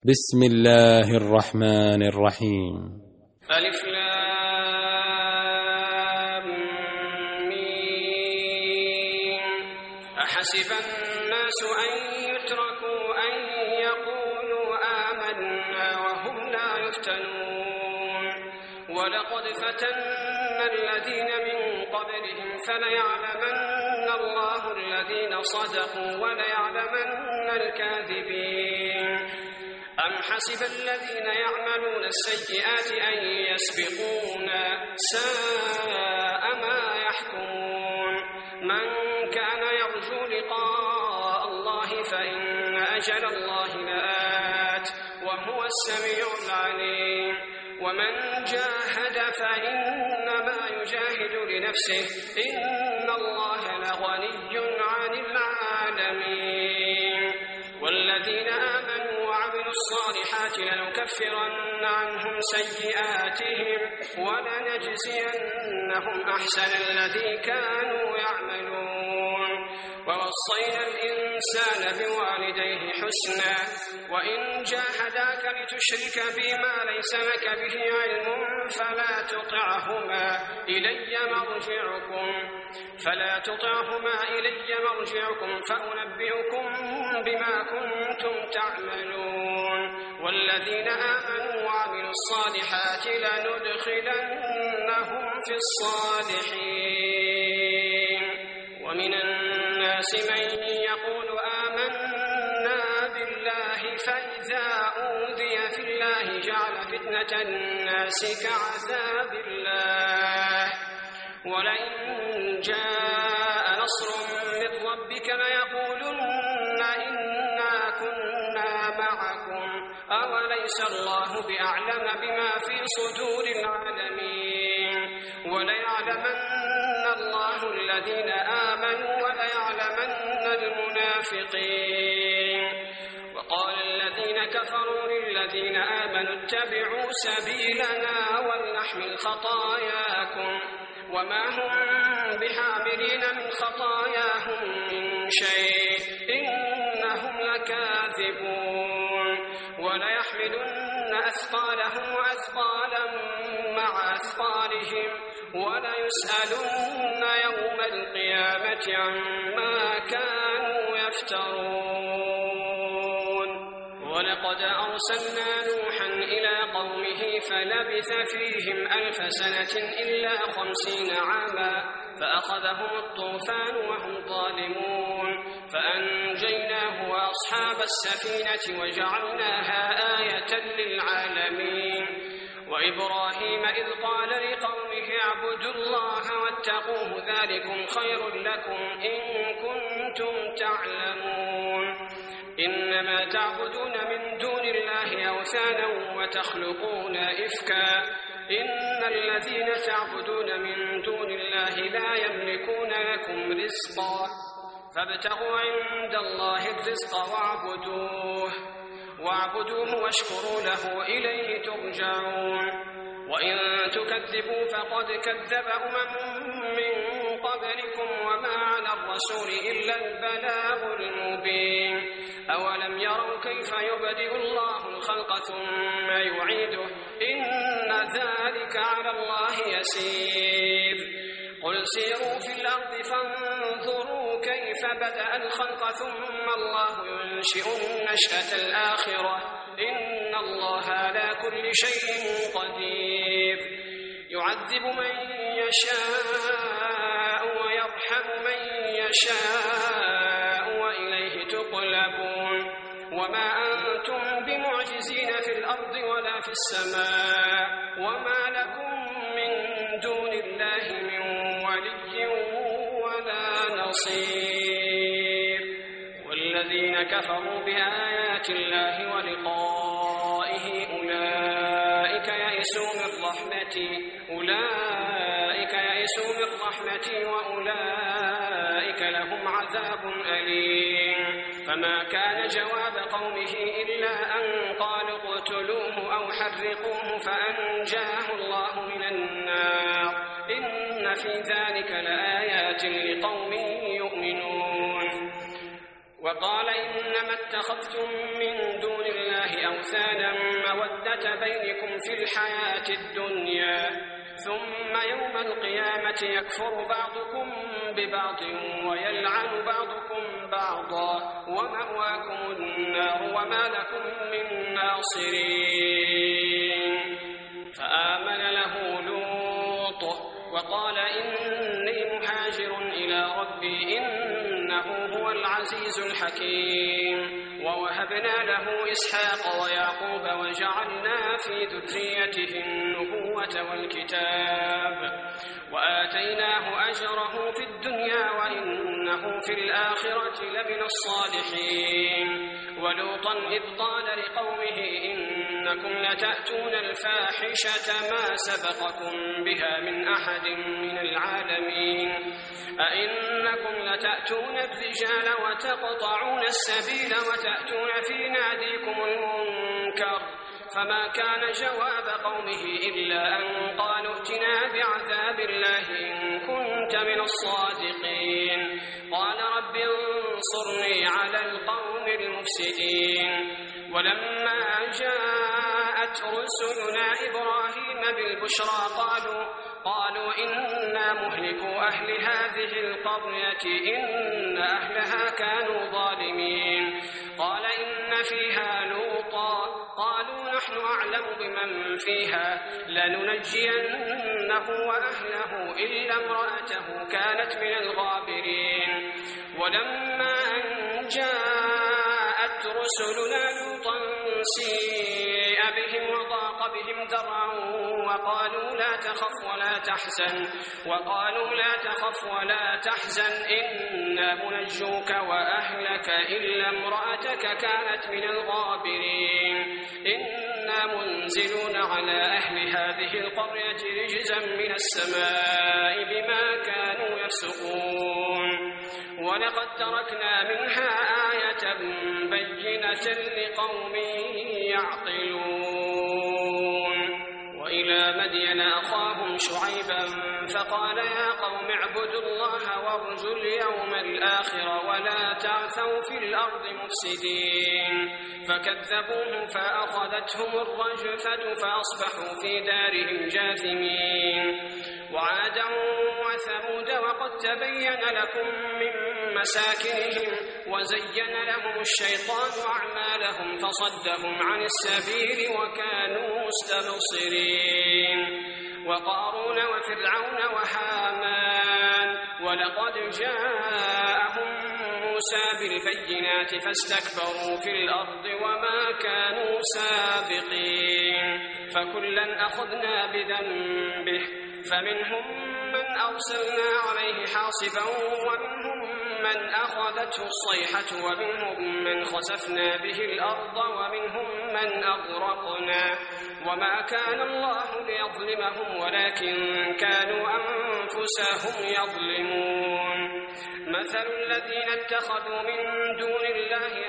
بسم الله الرحمن الرحيم. ألف لام ميم. أحسب الناس أن يتركوا أن يقولوا آمنا وهم لا يفتنون ولقد فتنا الذين من قبلهم فليعلمن الله الذين صدقوا وليعلمن الكاذبين. أم حسب الذين يعملون السيئات أن يسبقونا ساء ما يحكمون. من كان يرجو لقاء الله فإن أجل الله لآت وهو السميع العليم. ومن جاهد فإنما يجاهد لنفسه إن الله لغني عن العالمين. والذين آمنوا وعملوا الصالحات لنكفرن عنهم سيئاتهم ولنجزينهم أحسن الذي كانوا يعملون. ووصينا الإنسان بوالديه حسنا وإن جاهداك لتشرك بما ليس لك به علم فلا تطعهما إلي مرجعكم فأنبئكم بما كنتم تعملون. والذين آمنوا وعملوا الصالحات لندخلنهم في الصالحين. ومن الناس من يقول آمنا بالله فإذا أوذي في الله جعل فتنة الناس كعذاب الله ولئن جاء نصر من ربك ليقولن إنا كنا معكم أوليس الله بأعلم بما في صدور العالمين. وليعلمن الله الذين آمنوا وليعلمن المنافقين. وقال الذين كفروا للذين آمنوا اتبعوا سبيلنا ولنحمل خطاياكم وما هم بحاملين من خطاياهم من شيء إنهم لكاذبون. وليحملن أثقالهم وأثقالا مع أثقالهم وليسألن يوم القيامة عما كانوا يفترون. ولقد أرسلنا نوحا إلى قومه فلبث فيهم 1000 سنة إلا 50 عاما فأخذهم الطوفان وهم ظالمون فأنجيناه وأصحاب السفينة وجعلناها آية للعالمين. وإبراهيم إذ قال لقومه اعبدوا الله واتقوه ذلكم خير لكم إن كنتم تعلمون. إنما تعبدون من دون الله أوثانا وتخلقون إفكا إن الذين تعبدون من دون الله لا يملكون لكم رزقا فابتغوا عند الله الرزق واعبدوه واشكروا له إليه ترجعون. وإن تكذبوا فقد كذب من قبلكم وما على الرسول إلا البلاغ المبين. أولم يروا كيف يبدئ الله الخلق ثم يعيده إن ذلك على الله يسير. قل سيروا في الأرض فانظروا كيف بدأ الخلق ثم الله ينشئ النشأة الآخرة إن الله على كل شيء قدير. يعذب من يشاء ويرحم من يشاء وإليه تقلبون. وما أنتم بمعجزين في الأرض ولا في السماء وما لكم من دون الله من ولي ولا نصير. والذين كفروا بآيات الله ولقائه أولئك يئسوا من رحمتي وأولئك لهم عذاب أليم. فما كان جواب قومه إلا أن قالوا اقتلوه أو حرقوه فأنجاه الله من النار إن في ذلك لآيات لقوم يؤمنون. وقال إنما اتخذتم من دون الله أوثانا مودة بينكم في الحياة الدنيا ثم يوم القيامة يكفر بعضكم ببعض ويلعن بعضكم بعضا ومأواكم النار وما لكم من ناصرين. فآمن له لوط وقال إني مهاجر إلى ربي إنه هو العزيز الحكيم. ووهبنا له إسحاق ويعقوب وجعلنا في ذريته النبوة والكتاب وآتيناه أجره في الدنيا وإنه في الآخرة لمن الصالحين. ولوطا إذ قال لقومه إنكم لتأتون الفاحشة ما سبقكم بها من أحد من العالمين أئنكم لتأتون الرجال وتقطعون السبيل وتأتون في ناديكم المنكر. فما كان جواب قومه إلا أن قالوا ائتنا بعذاب الله إن كنت من الصادقين. قال رب انصرني على القوم المفسدين. ولما جاءت رسلنا إبراهيم بالبشرى قالوا إنا مهلكو أهل هذه القرية إن أهلها كانوا ظالمين. قال إن فيها لوطا قالوا نحن أعلم بمن فيها لننجينه وأهله إلا امرأته كانت من الغابرين. ولما أن جاءت رسلنا لوطا سيء بهم وضاق بهم ذرعا وقالوا لا تخف ولا تحزن إنا منجوك وأهلك إلا امرأتك كانت من الغابرين. إنا منزلون على أهل هذه القرية رجزا من السماء بما كانوا يفسقون. ولقد تركنا منها آية بينة لقوم يعقلون. وإلى مدين أخاهم شعيبا فقال يا قوم اعبدوا الله وارجوا اليوم الآخر ولا تعثوا في الأرض مفسدين. فكذبوه فأخذتهم الرجفة فأصبحوا في دارهم جاثمين. وعادا وثمود وقد تبين لكم من مساكنهم وزين لهم الشيطان أعمالهم فصدهم عن السبيل وكانوا مستبصرين. وقارون وفرعون وهامان ولقد جاءهم موسى بالبينات فاستكبروا في الأرض وما كانوا سابقين. فكلا أخذنا بذنبه فمنهم من أرسلنا عليه حاصبا ومنهم من أخذته الصيحة ومنهم من خسفنا به الأرض ومنهم من أغرقنا. وما كان الله ليظلمهم ولكن كانوا أنفسهم يظلمون. مثل الذين اتخذوا من دون الله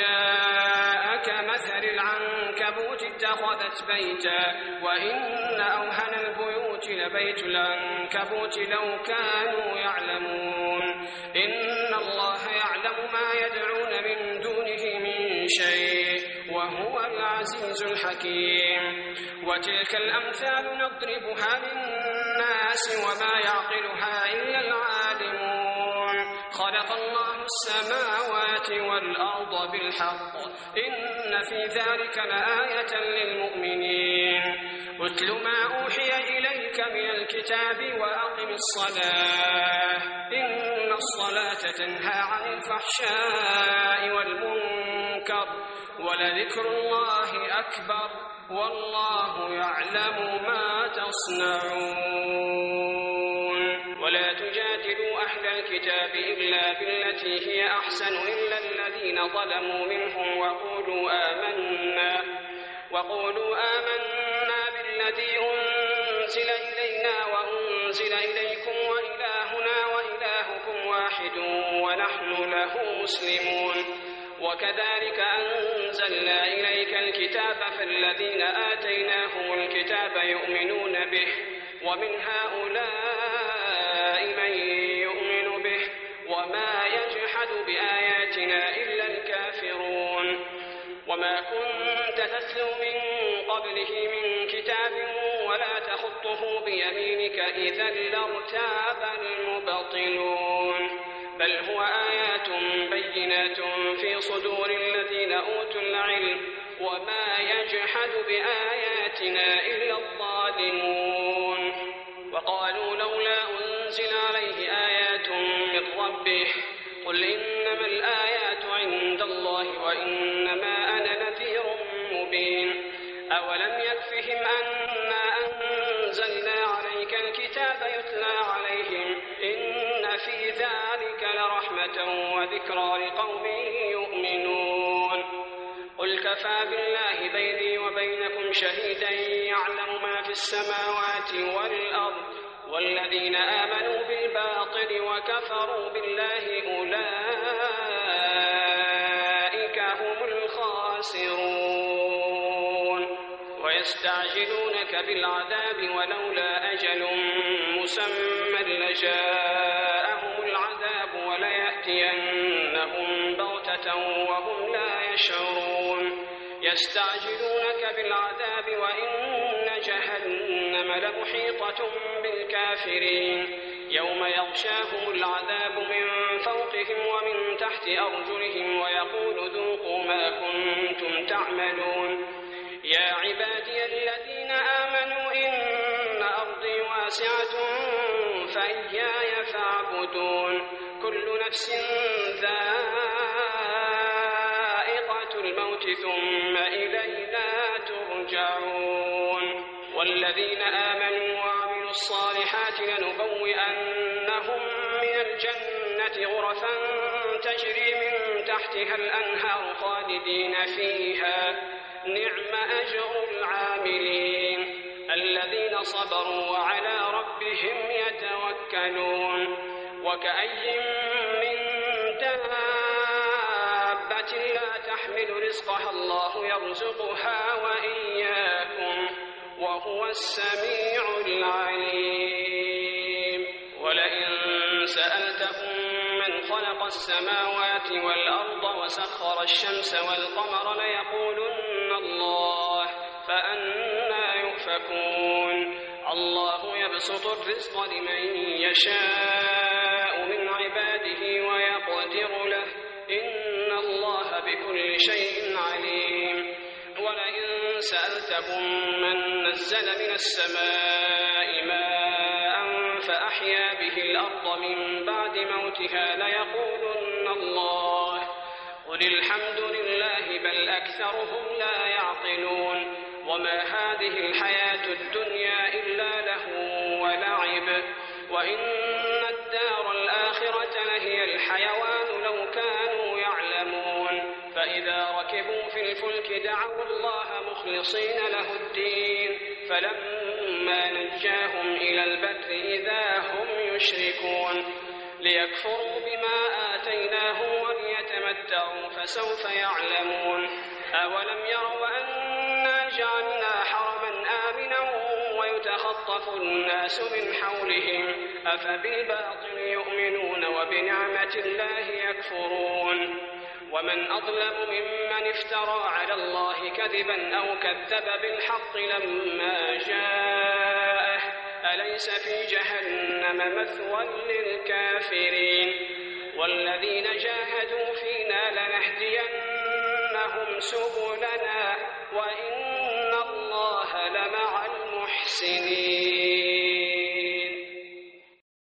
أولياء كمثل العنكبوت اتخذت بيتا وإن أوهن البيوت لبيت العنكبوت لو كانوا يعلمون. إن الله يعلم ما يدعون من دونه من شيء وهو العزيز الحكيم. وتلك الأمثال نضربها للناس وما يعقلها إلا العالمون. خلق الله السماوات والأرض بالحق إن في ذلك لآية للمؤمنين. اتل ما أوحي إليك من الكتاب وأقم الصلاة إن الصلاة تنهى عن الفحشاء والمنكر ولذكر الله أكبر والله يعلم ما تصنعون. ولا تجادلوا أهل الكتاب إلا بالتي هي أحسن إلا الذين ظلموا منهم وقولوا آمنا بالذي أنزل إلينا وأنزل إليكم وإلهنا وإلهكم واحد ونحن له مسلمون. وكذلك أنزلنا إليك الكتاب فالذين آتيناهم الكتاب يؤمنون به ومن هؤلاء من يؤمن به وما يجحد بآياتنا وما كنت تتلو من قبله من كتاب ولا تخطه بيمينك إذا لارتاب المبطلون بل هو آيات بينات في صدور الذين أوتوا العلم وما يجحد بآياتنا إلا الظالمون وقالوا لولا أنزل عليه آيات من ربه قل إنما الآيات عند الله وإنما أنا نذير مبين أولم يكفهم أنا أنزلنا عليك الكتاب يتلى عليهم إن في ذلك لرحمة وذكرى لقوم يؤمنون قل كفى بالله بيني وبينكم شهيدا يعلم ما في السماوات والأرض والذين آمنوا بالباطل وكفروا بالله أولئك هم الخاسرون ويستعجلونك بالعذاب ولولا أجل مسمى لجاءهم العذاب وليأتينهم بغتة وهم لا يشعرون يستعجلونك بالعذاب وإن جهنم لمحيطة بالكافرين يوم يغشاهم العذاب من فوقهم ومن تحت أرجلهم ويقول ذوقوا ما كنتم تعملون يا عبادي الذين آمنوا إن أرضي واسعة فإياي فاعبدون كل نفس ذائقة الموت ثم إلينا ترجعون والذين آمنوا وعملوا الصالحات لنبوئنهم من الجنة غرفا تجري من تحتها الأنهار خالدين فيها نعم أجر العاملين الذين صبروا وعلى ربهم يتوكلون وكأي من دابة لا تحمل رزقها الله يرزقها وإياكم وهو السميع العليم ولئن سألتهم من خلق السماوات والأرض وسخر الشمس والقمر ليقولن الله فأنى يؤفكون الله يبسط الرزق لمن يشاء من عباده ويقدر له إن الله بكل شيء عليم ولئن سألتهم من نزل من السماء ماء فأحيا به الأرض من بعد موتها ليقولن الله قل الحمد لله بل أكثرهم لا يعقلون وما هذه الحياة الدنيا إلا له ولعب وإن الدار الآخرة لهي الحيوان لو كانوا يعلمون فإذا ركبوا في الفلك دعوا الله مخلصين له الدين فلما نجاهم إلى البر إذا هم يشركون ليكفروا بما آتيناهم وليتمتعوا فسوف يعلمون أولم يروا أنا جعلنا حرما آمنا ويتخطف الناس من حولهم أفبالباطل يؤمنون وبنعمة الله يكفرون ومن أظلم ممن افترى على الله كذبا أو كذب بالحق لما جاءه أليس في جهنم مثوى للكافرين والذين جاهدوا فينا لنهدينهم سبلنا وإن الله لمع المحسنين